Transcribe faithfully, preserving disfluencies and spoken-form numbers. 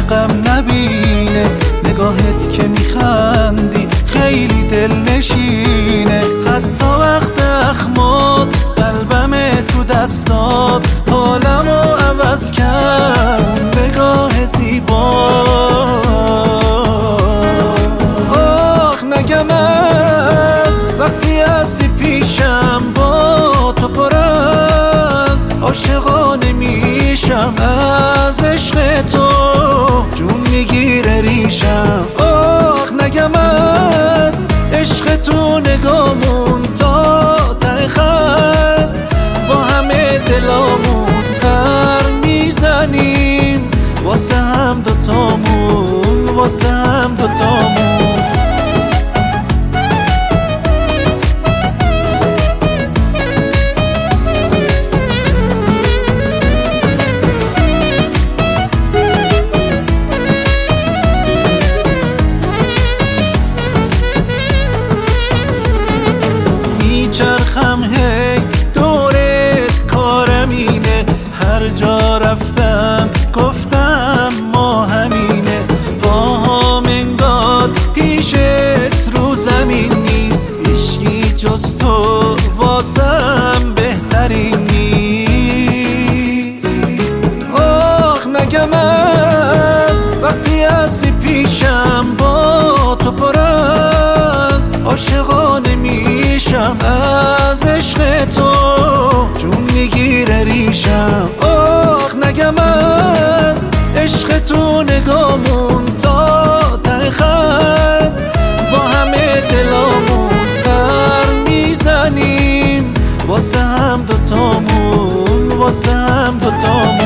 غم نبینه، نگاهت که میخندی خیلی دل نشینه. حتی وقت اخماد قلبم تو دستات حالمو عوض کرد، نگاه زیبا. آخ نگم از وقتی هستی پیشم، با تو پر از عاشقانه میشم، از عشق تو جون میگیره ریشم. آخ نگم از عشق تو نگامون تا ته خط، با همه دلامون پر میزنیم، واسه هم دوتامون، واسه هم دوتامون. چرخم هی دورت کارم اینه، هر جا رفتم گفتم ما همینه. پاهام انگار پیشت رو زمین نیست، هیچکی جز تو واسم بهترین نیست. آخ نگم از وقتی هستی پیشم، با تو پر از عاشقانه میشم، از عشق تو جون میگیره ریشم. آخ نگم از عشق تو نگامون تا ته خط، با همه دلامون پر میزنیم، واسه هم دوتامون، واسه هم دوتامون.